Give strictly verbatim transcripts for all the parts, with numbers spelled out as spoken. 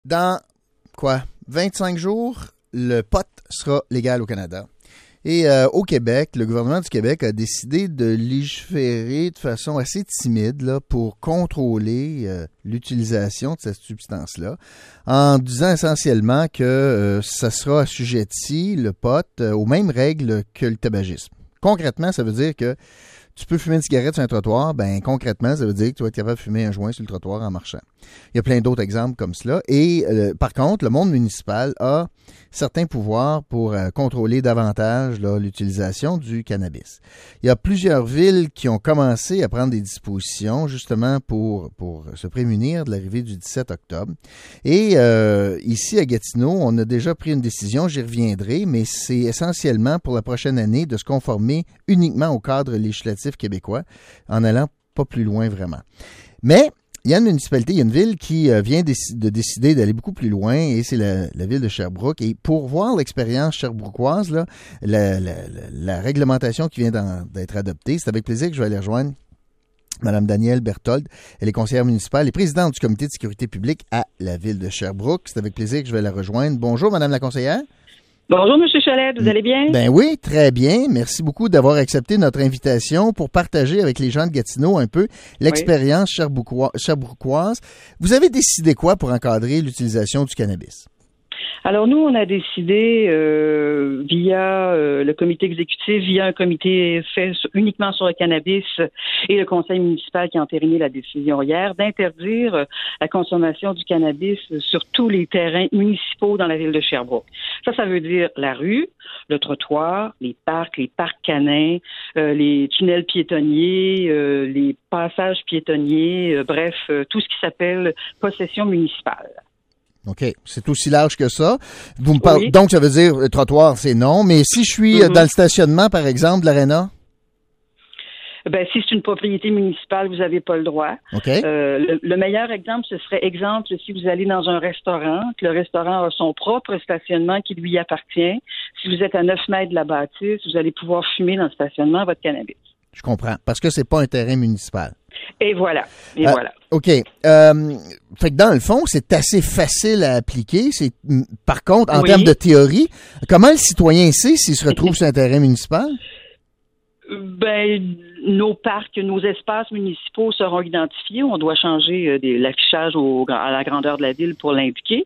Dans, quoi, vingt-cinq jours, le pot sera légal au Canada. Et euh, au Québec, le gouvernement du Québec a décidé de légiférer de façon assez timide là, pour contrôler euh, l'utilisation de cette substance-là, en disant essentiellement que euh, ça sera assujetti, le pot, euh, aux mêmes règles que le tabagisme. Concrètement, ça veut dire que tu peux fumer une cigarette sur un trottoir, ben concrètement, ça veut dire que tu vas être capable de fumer un joint sur le trottoir en marchant. Il y a plein d'autres exemples comme cela. Et euh, par contre, le monde municipal a certains pouvoirs pour euh, contrôler davantage là, l'utilisation du cannabis. Il y a plusieurs villes qui ont commencé à prendre des dispositions justement pour, pour se prémunir de l'arrivée du dix-sept octobre. Et euh, ici à Gatineau, on a déjà pris une décision, j'y reviendrai, mais c'est essentiellement pour la prochaine année de se conformer uniquement au cadre législatif québécois en allant pas plus loin vraiment. Mais il y a une municipalité, il y a une ville qui euh, vient déc- de décider d'aller beaucoup plus loin et c'est la, la ville de Sherbrooke. Et pour voir l'expérience sherbrookoise, là, la, la, la, la réglementation qui vient d'être adoptée, c'est avec plaisir que je vais aller rejoindre Mme Danielle Berthold. Elle est conseillère municipale et présidente du comité de sécurité publique à la ville de Sherbrooke. C'est avec plaisir que je vais la rejoindre. Bonjour, Mme la conseillère. Bonjour, M. Cholette, vous allez bien? Ben oui, très bien. Merci beaucoup d'avoir accepté notre invitation pour partager avec les gens de Gatineau un peu l'expérience oui. sherbrookoise. Vous avez décidé quoi pour encadrer l'utilisation du cannabis? Alors nous, on a décidé euh, via euh, le comité exécutif, via un comité fait uniquement sur le cannabis et le conseil municipal qui a entériné la décision hier, d'interdire euh, la consommation du cannabis sur tous les terrains municipaux dans la ville de Sherbrooke. Ça, ça veut dire la rue, le trottoir, les parcs, les parcs canins, euh, les tunnels piétonniers, euh, les passages piétonniers, euh, bref, euh, tout ce qui s'appelle possession municipale. OK. C'est aussi large que ça. Vous me parlez, oui. Donc, ça veut dire le trottoir, c'est non. Mais si je suis mm-hmm. dans le stationnement, par exemple, de l'aréna? Ben, si c'est une propriété municipale, vous n'avez pas le droit. Okay. Euh, le, le meilleur exemple, ce serait exemple si vous allez dans un restaurant, que le restaurant a son propre stationnement qui lui appartient. Si vous êtes à neuf mètres de la bâtisse, vous allez pouvoir fumer dans le stationnement votre cannabis. Je comprends. Parce que c'est pas un terrain municipal. Et voilà. Et euh, voilà. OK. Euh, fait que dans le fond, c'est assez facile à appliquer. C'est, par contre, en oui. termes de théorie, comment le citoyen sait s'il se retrouve sur un terrain municipal? Ben, nos parcs, nos espaces municipaux seront identifiés. On doit changer euh, des, l'affichage au, à la grandeur de la ville pour l'indiquer.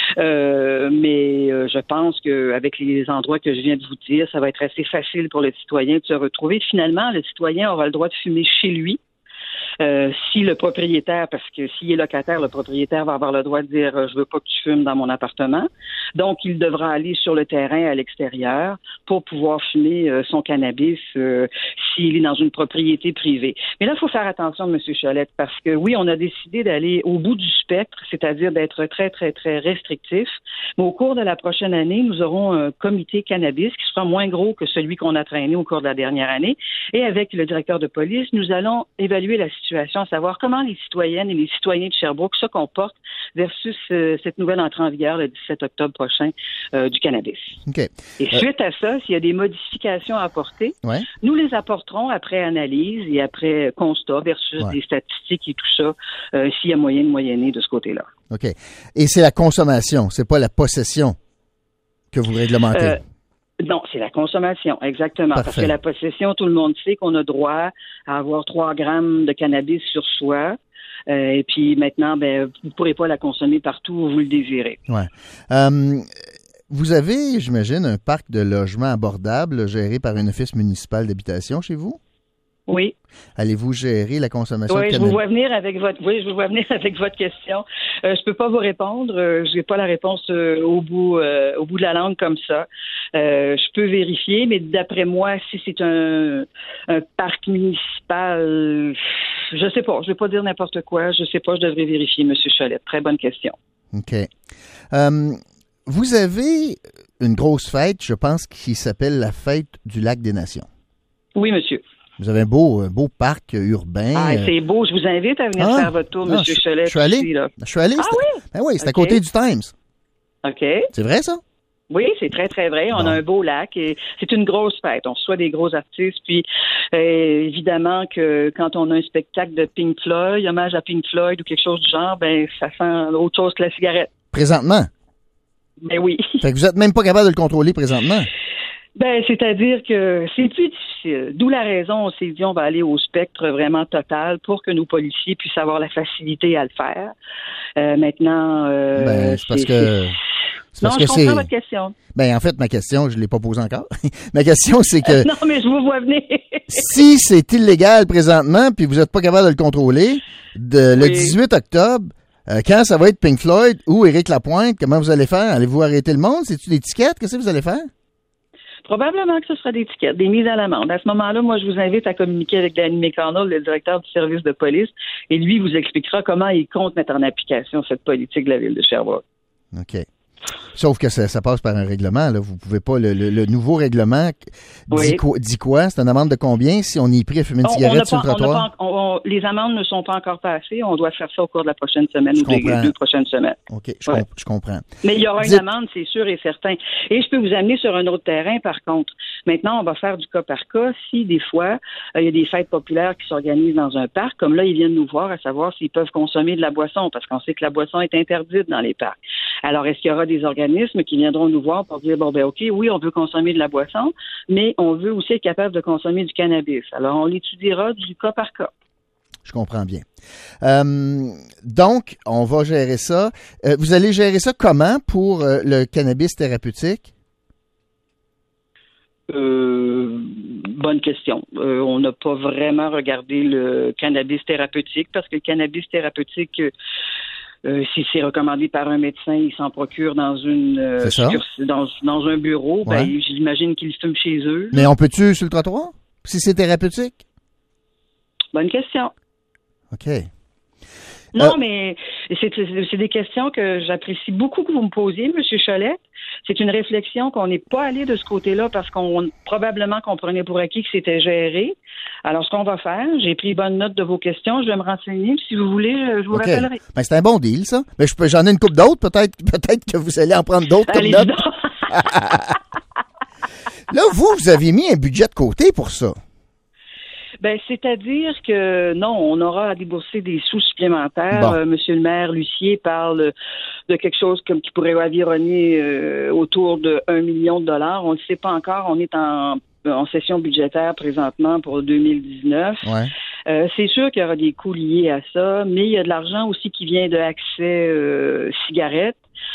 Euh, mais euh, je pense qu'avec les endroits que je viens de vous dire, ça va être assez facile pour le citoyen de se retrouver. Finalement, le citoyen aura le droit de fumer chez lui. Euh, si le propriétaire, parce que s'il est locataire, le propriétaire va avoir le droit de dire euh, « je veux pas que tu fumes dans mon appartement ». Donc, il devra aller sur le terrain à l'extérieur pour pouvoir fumer euh, son cannabis euh, s'il est dans une propriété privée. Mais là, il faut faire attention, M. Cholette, parce que oui, on a décidé d'aller au bout du spectre, c'est-à-dire d'être très, très, très restrictif. Mais au cours de la prochaine année, nous aurons un comité cannabis qui sera moins gros que celui qu'on a traîné au cours de la dernière année. Et avec le directeur de police, nous allons évaluer la situation, à savoir comment les citoyennes et les citoyens de Sherbrooke se comportent versus euh, cette nouvelle entrée en vigueur le dix-sept octobre prochain euh, du cannabis. Okay. Et suite euh... à ça, s'il y a des modifications à apporter, ouais. nous les apporterons après analyse et après constat versus ouais. des statistiques et tout ça, euh, s'il y a moyen de moyenner de ce côté-là. OK. Et c'est la consommation, c'est pas la possession que vous réglementez? Euh... Non, c'est la consommation, exactement. Parfait. Parce que la possession, tout le monde sait qu'on a droit à avoir trois grammes de cannabis sur soi. Euh, et puis maintenant, ben, vous ne pourrez pas la consommer partout où vous le désirez. Ouais. Euh, vous avez, j'imagine, un parc de logements abordables géré par un office municipal d'habitation chez vous? Oui. Allez-vous gérer la consommation oui, de cannabis? Je vous vois venir avec votre, oui, je vous vois venir avec votre question. Euh, je peux pas vous répondre. Euh, je n'ai pas la réponse euh, au bout, euh, au bout de la langue comme ça. Euh, je peux vérifier, mais d'après moi, si c'est un, un parc municipal, je sais pas. Je vais pas dire n'importe quoi. Je sais pas. Je devrais vérifier, M. Cholette. Très bonne question. OK. Euh, vous avez une grosse fête, je pense, qui s'appelle la fête du Lac des Nations. Oui, monsieur. Vous avez un beau, un beau parc urbain. Ah, c'est beau. Je vous invite à venir ah, faire votre tour, M. Cholette. Je suis allé. Ici, là. Je suis allé. Ah oui? Ben oui, c'est okay. à côté du Times. OK. C'est vrai, ça? Oui, c'est très, très vrai. On bon. a un beau lac et c'est une grosse fête. On reçoit des gros artistes. Puis, euh, évidemment que quand on a un spectacle de Pink Floyd, hommage à Pink Floyd ou quelque chose du genre, ben ça sent autre chose que la cigarette. Présentement? Ben oui. Fait que vous êtes même pas capable de le contrôler présentement? Ben, c'est-à-dire que c'est plus difficile. D'où la raison, on s'est dit, on va aller au spectre vraiment total pour que nos policiers puissent avoir la facilité à le faire. Euh, maintenant, euh, ben, c'est parce c'est, que... c'est... C'est Non, parce je que comprends c'est... votre question. Ben, en fait, ma question, je ne l'ai pas posée encore. Ma question, c'est que... non, mais je vous vois venir. si c'est illégal présentement, puis vous n'êtes pas capable de le contrôler, de, le Oui. dix-huit octobre, euh, quand ça va être Pink Floyd ou Éric Lapointe, comment vous allez faire? Allez-vous arrêter le monde? C'est-tu des tickets? Qu'est-ce que vous allez faire? Probablement que ce sera des tickets, des mises à l'amende. À ce moment-là, moi, je vous invite à communiquer avec Danny McConnell, le directeur du service de police, et lui vous expliquera comment il compte mettre en application cette politique de la ville de Sherbrooke. OK. Sauf que ça, ça passe par un règlement. Là. Vous pouvez pas. Le, le, le nouveau règlement dit, Oui. quoi, dit quoi? C'est une amende de combien si on y est pris à fumer une On- cigarette on n'a sur pas- le on n'a trottoir? pas- on- on- les amendes ne sont pas encore passées. On doit faire ça au cours de la prochaine semaine Je ou des comprends. deux prochaines semaines. OK, je, Ouais. comp- je comprends. Mais il y aura Dites- une amende, c'est sûr et certain. Et je peux vous amener sur un autre terrain, par contre. Maintenant, on va faire du cas par cas. Si, des fois, euh, il y a des fêtes populaires qui s'organisent dans un parc, comme là, ils viennent nous voir à savoir s'ils peuvent consommer de la boisson, parce qu'on sait que la boisson est interdite dans les parcs. Alors, est-ce qu'il y aura des organismes qui viendront nous voir pour dire, bon, ben OK, oui, on veut consommer de la boisson, mais on veut aussi être capable de consommer du cannabis. Alors, on l'étudiera du cas par cas. Je comprends bien. Euh, donc, on va gérer ça. Euh, vous allez gérer ça comment pour euh, le cannabis thérapeutique? Euh, bonne question. Euh, on n'a pas vraiment regardé le cannabis thérapeutique parce que le cannabis thérapeutique, euh, euh, si c'est recommandé par un médecin, il s'en procure dans une euh, C'est ça. succurs- dans, dans un bureau. Ouais. Ben, j'imagine qu'ils fument chez eux. Mais on peut-tu sur le trottoir? Si c'est thérapeutique? Bonne question. OK. Non, Euh, mais c'est, c'est des questions que j'apprécie beaucoup que vous me posiez, M. Cholette. C'est une réflexion qu'on n'est pas allé de ce côté-là parce qu'on probablement qu'on prenait pour acquis que c'était géré. Alors, ce qu'on va faire, j'ai pris bonne note de vos questions, je vais me renseigner. Puis, si vous voulez, je vous OK. rappellerai. Ben, c'est un bon deal, ça. Mais je peux, j'en ai une coupe d'autres. Peut-être, peut-être que vous allez en prendre d'autres comme Allez, notes. donc. Là, vous, vous aviez mis un budget de côté pour ça. Ben, c'est-à-dire que non, on aura à débourser des sous supplémentaires. Bon. Euh, Monsieur le maire Lucier parle de quelque chose comme qui pourrait avironner euh, autour de un million de dollars. On ne le sait pas encore. On est en, en session budgétaire présentement pour deux mille dix-neuf. Ouais. Euh, c'est sûr qu'il y aura des coûts liés à ça, mais il y a de l'argent aussi qui vient de accès euh, cigarettes.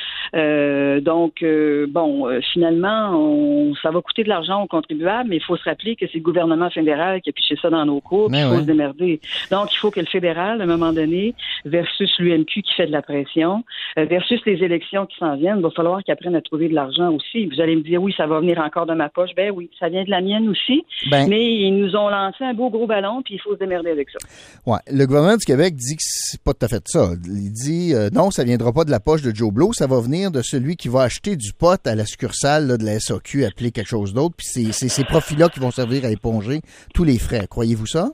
Euh, donc, euh, bon, euh, finalement, on, ça va coûter de l'argent aux contribuables, mais il faut se rappeler que c'est le gouvernement fédéral qui a piché ça dans nos cours, puis il faut ouais. se démerder. Donc, il faut que le fédéral, à un moment donné, versus l'U M Q qui fait de la pression, euh, versus les élections qui s'en viennent, il va falloir qu'ils apprennent à trouver de l'argent aussi. Vous allez me dire, oui, ça va venir encore de ma poche. Ben oui, ça vient de la mienne aussi, Ben, mais ils nous ont lancé un beau gros ballon, puis il faut se démerder avec ça. ouais. Le gouvernement du Québec dit que c'est pas tout à fait ça. Il dit, euh, non, ça viendra pas de la poche de Joe Blow, ça va venir de celui qui va acheter du pot à la succursale là, de la S A Q appelée quelque chose d'autre, puis c'est, c'est ces profits-là qui vont servir à éponger tous les frais. Croyez-vous ça?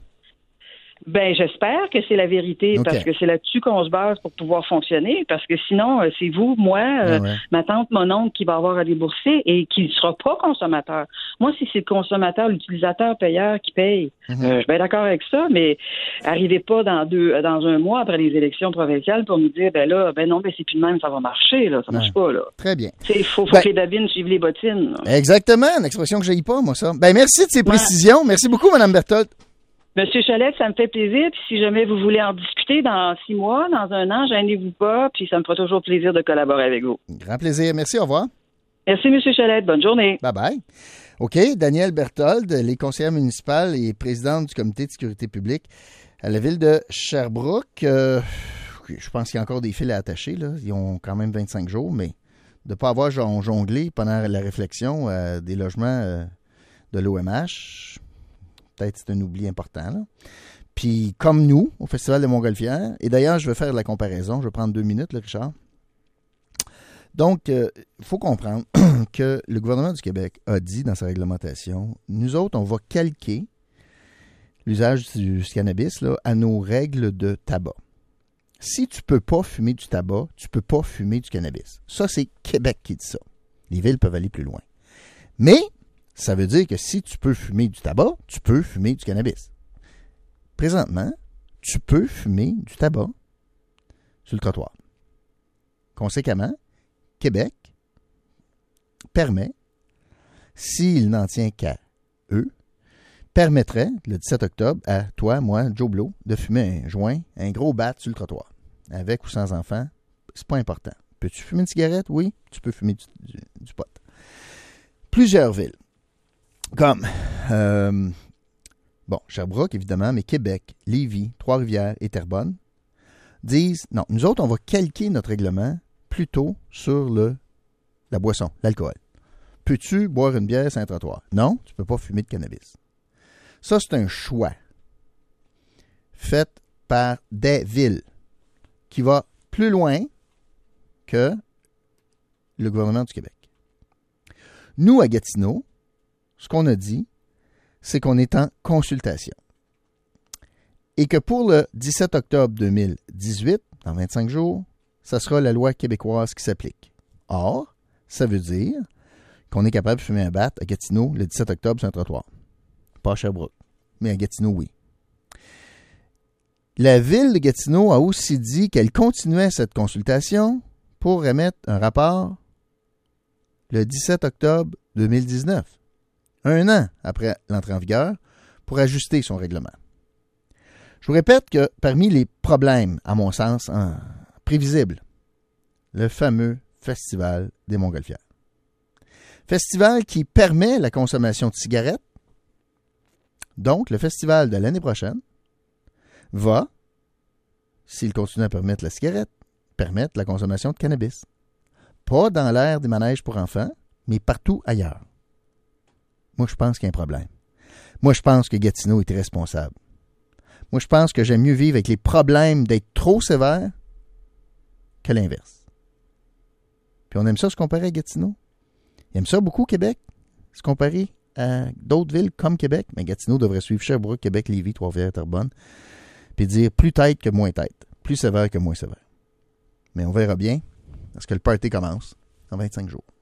Ben, j'espère que c'est la vérité, OK. parce que c'est là-dessus qu'on se base pour pouvoir fonctionner, parce que sinon, euh, c'est vous, moi, euh, Ouais, ouais. ma tante, mon oncle qui va avoir à débourser et qui ne sera pas consommateur. Moi, si c'est le consommateur, l'utilisateur payeur qui paye, Mhm. euh, je suis bien d'accord avec ça, mais arrivez pas dans deux, dans un mois après les élections provinciales pour nous dire, ben là, ben non, ben c'est plus de même, ça va marcher, là, ça marche Ouais. pas, là. Très bien. Il faut, faut Ben- que les babines suivent les bottines. là. Exactement, une expression que j'aille pas, moi, ça. Ben, merci de ces Ouais. précisions. Merci beaucoup, Mme Berthold. Monsieur Cholette, ça me fait plaisir. Puis si jamais vous voulez en discuter dans six mois, dans un an, gênez-vous pas. Puis ça me fera toujours plaisir de collaborer avec vous. Grand plaisir. Merci, au revoir. Merci, Monsieur Cholette. Bonne journée. Bye-bye. OK, Danielle Berthold, les conseillères municipales et présidente du comité de sécurité publique à la ville de Sherbrooke. Euh, je pense qu'il y a encore des fils à attacher, là. Ils ont quand même vingt-cinq jours, mais de ne pas avoir jon- jonglé pendant la réflexion euh, des logements euh, de l'O M H, peut-être c'est un oubli important, là. Puis, comme nous, au Festival de Montgolfière, et d'ailleurs, je vais faire la comparaison, je vais prendre deux minutes, là, Richard. Donc, il euh, faut comprendre que le gouvernement du Québec a dit dans sa réglementation, nous autres, on va calquer l'usage du cannabis là, à nos règles de tabac. Si tu peux pas fumer du tabac, tu peux pas fumer du cannabis. Ça, c'est Québec qui dit ça. Les villes peuvent aller plus loin. Mais, ça veut dire que si tu peux fumer du tabac, tu peux fumer du cannabis. Présentement, tu peux fumer du tabac sur le trottoir. Conséquemment, Québec permet, s'il n'en tient qu'à eux, permettrait, le dix-sept octobre, à toi, moi, Joe Blow, de fumer un joint, un gros bat sur le trottoir. Avec ou sans enfant, c'est pas important. Peux-tu fumer une cigarette? Oui, tu peux fumer du, du, du pot. Plusieurs villes, comme, euh, bon, Sherbrooke, évidemment, mais Québec, Lévis, Trois-Rivières et Terrebonne, disent, non, nous autres, on va calquer notre règlement plutôt sur le, la boisson, l'alcool. Peux-tu boire une bière sur un trottoir? Non, tu ne peux pas fumer de cannabis. Ça, c'est un choix fait par des villes qui va plus loin que le gouvernement du Québec. Nous, à Gatineau, ce qu'on a dit, c'est qu'on est en consultation. Et que pour le dix-sept octobre deux mille dix-huit, dans vingt-cinq jours, ça sera la loi québécoise qui s'applique. Or, ça veut dire qu'on est capable de fumer un bat à Gatineau le dix-sept octobre sur un trottoir. Pas à Sherbrooke, mais à Gatineau, oui. La ville de Gatineau a aussi dit qu'elle continuait cette consultation pour remettre un rapport le dix-sept octobre deux mille dix-neuf, un an après l'entrée en vigueur, pour ajuster son règlement. Je vous répète que parmi les problèmes, à mon sens, hein, prévisibles, le fameux Festival des Montgolfières. Festival qui permet la consommation de cigarettes. Donc, le festival de l'année prochaine va, s'il continue à permettre la cigarette, permettre la consommation de cannabis. Pas dans l'aire des manèges pour enfants, mais partout ailleurs. Moi, je pense qu'il y a un problème. Moi, je pense que Gatineau est irresponsable. Moi, je pense que j'aime mieux vivre avec les problèmes d'être trop sévère que l'inverse. Puis on aime ça se comparer à Gatineau. Il aime ça beaucoup, Québec, se comparer à d'autres villes comme Québec. Mais Gatineau devrait suivre Sherbrooke, Québec, Lévis, Trois-Rivières, Terrebonne, puis dire plus tête que moins tête, plus sévère que moins sévère. Mais on verra bien, parce que le party commence en vingt-cinq jours.